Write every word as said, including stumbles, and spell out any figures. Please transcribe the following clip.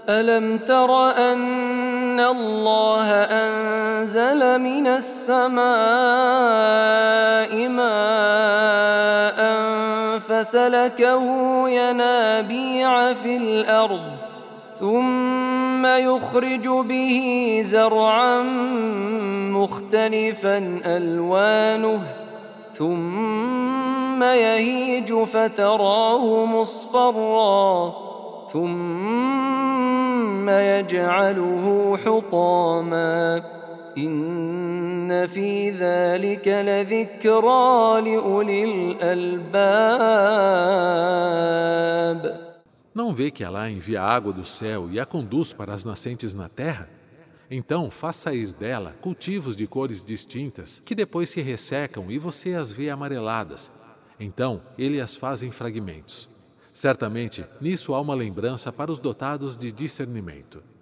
ألم تر أن الله أنزل من السماء ماء فسلكه ينابيع في الأرض ثم يخرج به زرعا مختلفا ألوانه ثم يهيج فتراه مصفرا ثم يجعله حطاما إن في ذلك لذكرى لأولي الألباب. Não vê que Alá envia água do céu e a conduz para as nascentes na terra? Então faz sair dela cultivos de cores distintas, que depois se ressecam e você as vê amareladas. Então ele as faz em fragmentos. Certamente, nisso há uma lembrança para os dotados de discernimento.